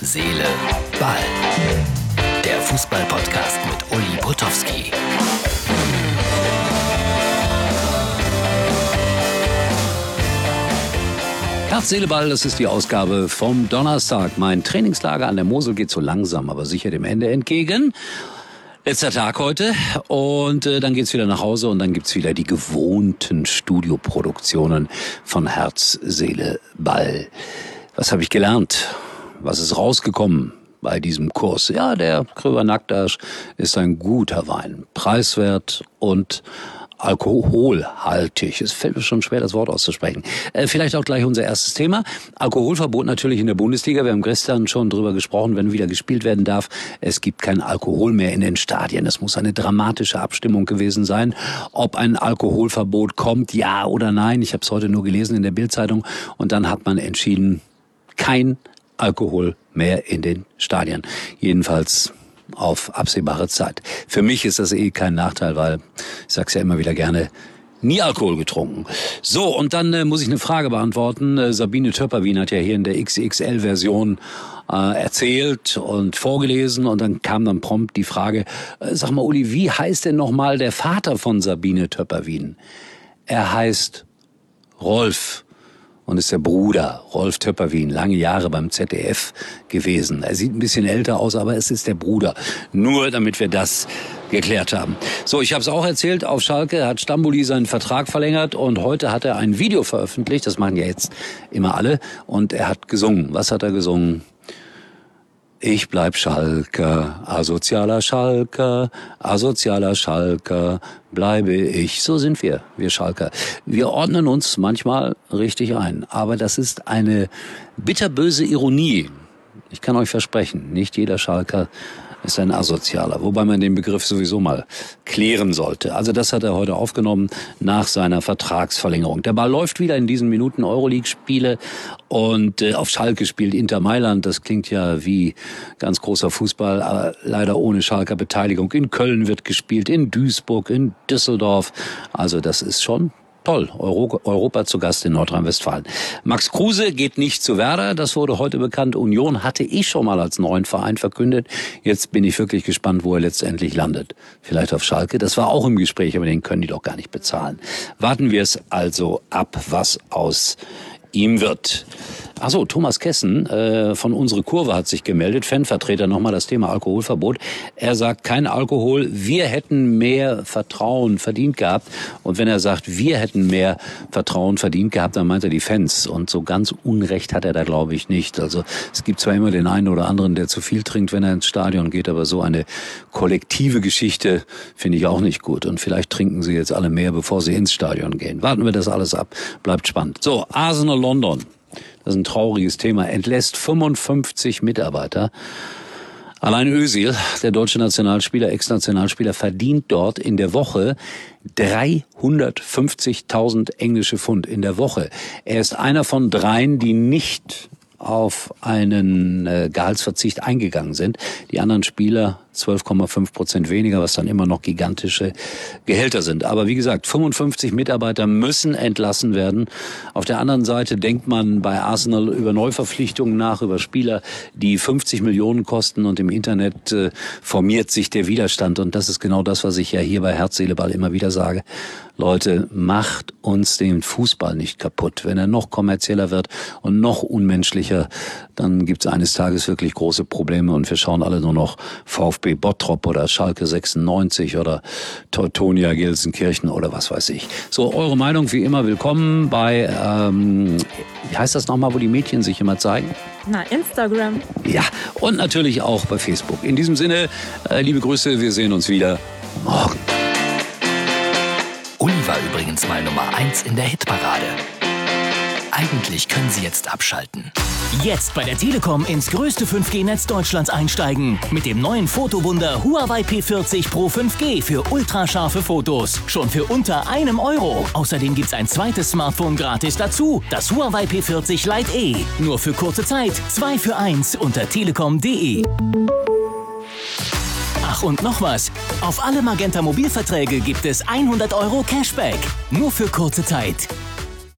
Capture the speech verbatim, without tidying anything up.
Seele, Ball. Der Fußball-Podcast mit Uli Potowski. Herz, Seele, Ball, das ist die Ausgabe vom Donnerstag. Mein Trainingslager an der Mosel geht so langsam, aber sicher dem Ende entgegen. Letzter Tag heute und äh, dann geht's wieder nach Hause und dann gibt's wieder die gewohnten Studioproduktionen von Herz, Seele, Ball. Was habe ich gelernt? Was ist rausgekommen bei diesem Kurs? Ja, der Kröber Nakdasch ist ein guter Wein, preiswert und alkoholhaltig. Es fällt mir schon schwer, das Wort auszusprechen. Äh, vielleicht auch gleich unser erstes Thema. Alkoholverbot natürlich in der Bundesliga. Wir haben gestern schon drüber gesprochen, wenn wieder gespielt werden darf. Es gibt kein Alkohol mehr in den Stadien. Es muss eine dramatische Abstimmung gewesen sein, ob ein Alkoholverbot kommt, ja oder nein. Ich habe es heute nur gelesen in der Bild-Zeitung. Und dann hat man entschieden, kein Alkohol mehr in den Stadien. Jedenfalls auf absehbare Zeit. Für mich ist das eh kein Nachteil, weil, ich sag's ja immer wieder gerne, nie Alkohol getrunken. So, und dann äh, muss ich eine Frage beantworten. Äh, Sabine Töpperwien hat ja hier in der X X L-Version äh, erzählt und vorgelesen und dann kam dann prompt die Frage, äh, sag mal Uli, wie heißt denn nochmal der Vater von Sabine Töpperwien? Er heißt Rolf. Und ist der Bruder, Rolf Töpperwien, lange Jahre beim Z D F gewesen. Er sieht ein bisschen älter aus, aber es ist der Bruder. Nur damit wir das geklärt haben. So, ich habe es auch erzählt, auf Schalke hat Stambouli seinen Vertrag verlängert und heute hat er ein Video veröffentlicht, das machen ja jetzt immer alle, und er hat gesungen. Was hat er gesungen? Ich bleib Schalker, asozialer Schalker, asozialer Schalker, bleibe ich. So sind wir, wir Schalker. Wir ordnen uns manchmal richtig ein, aber das ist eine bitterböse Ironie. Ich kann euch versprechen, nicht jeder Schalker ist ein Asozialer, wobei man den Begriff sowieso mal klären sollte. Also das hat er heute aufgenommen nach seiner Vertragsverlängerung. Der Ball läuft wieder in diesen Minuten Euroleague-Spiele und äh, auf Schalke spielt Inter Mailand. Das klingt ja wie ganz großer Fußball, aber leider ohne Schalker Beteiligung. In Köln wird gespielt, in Duisburg, in Düsseldorf. Also das ist schon toll, Euro, Europa zu Gast in Nordrhein-Westfalen. Max Kruse geht nicht zu Werder, das wurde heute bekannt. Union hatte ich schon mal als neuen Verein verkündet. Jetzt bin ich wirklich gespannt, wo er letztendlich landet. Vielleicht auf Schalke, das war auch im Gespräch, aber den können die doch gar nicht bezahlen. Warten wir es also ab, was aus ihm wird. Achso, Thomas Kessen äh, von Unsere Kurve hat sich gemeldet, Fanvertreter, nochmal das Thema Alkoholverbot. Er sagt, kein Alkohol, wir hätten mehr Vertrauen verdient gehabt. Und wenn er sagt, wir hätten mehr Vertrauen verdient gehabt, dann meint er die Fans. Und so ganz Unrecht hat er da, glaube ich, nicht. Also es gibt zwar immer den einen oder anderen, der zu viel trinkt, wenn er ins Stadion geht, aber so eine kollektive Geschichte finde ich auch nicht gut. Und vielleicht trinken sie jetzt alle mehr, bevor sie ins Stadion gehen. Warten wir das alles ab, bleibt spannend. So, Arsenal London. Das ist ein trauriges Thema. Entlässt fünfundfünfzig Mitarbeiter. Allein Özil, der deutsche Nationalspieler, Ex-Nationalspieler, verdient dort in der Woche dreihundertfünfzigtausend englische Pfund in der Woche. Er ist einer von dreien, die nicht auf einen äh, Gehaltsverzicht eingegangen sind. Die anderen Spieler zwölf Komma fünf Prozent weniger, was dann immer noch gigantische Gehälter sind. Aber wie gesagt, fünfundfünfzig Mitarbeiter müssen entlassen werden. Auf der anderen Seite denkt man bei Arsenal über Neuverpflichtungen nach, über Spieler, die fünfzig Millionen kosten, und im Internet äh, formiert sich der Widerstand. Und das ist genau das, was ich ja hier bei Herz, Seele, Ball immer wieder sage. Leute, macht uns den Fußball nicht kaputt. Wenn er noch kommerzieller wird und noch unmenschlicher, dann gibt es eines Tages wirklich große Probleme und wir schauen alle nur noch VfB Bottrop oder Schalke sechsundneunzig oder Teutonia Gelsenkirchen oder was weiß ich. So, eure Meinung wie immer willkommen bei, ähm, wie heißt das nochmal, wo die Mädchen sich immer zeigen? Na, Instagram. Ja, und natürlich auch bei Facebook. In diesem Sinne, äh, liebe Grüße, wir sehen uns wieder morgen. Uli war übrigens mal Nummer eins in der Hitparade. Eigentlich können Sie jetzt abschalten. Jetzt bei der Telekom ins größte fünf G-Netz Deutschlands einsteigen. Mit dem neuen Fotowunder Huawei P vierzig Pro fünf G für ultrascharfe Fotos. Schon für unter einem Euro. Außerdem gibt's ein zweites Smartphone gratis dazu. Das Huawei P vierzig Lite E. Nur für kurze Zeit. Zwei für eins unter telekom punkt de. Ach, und noch was. Auf alle Magenta Mobilverträge gibt es hundert Euro Cashback. Nur für kurze Zeit.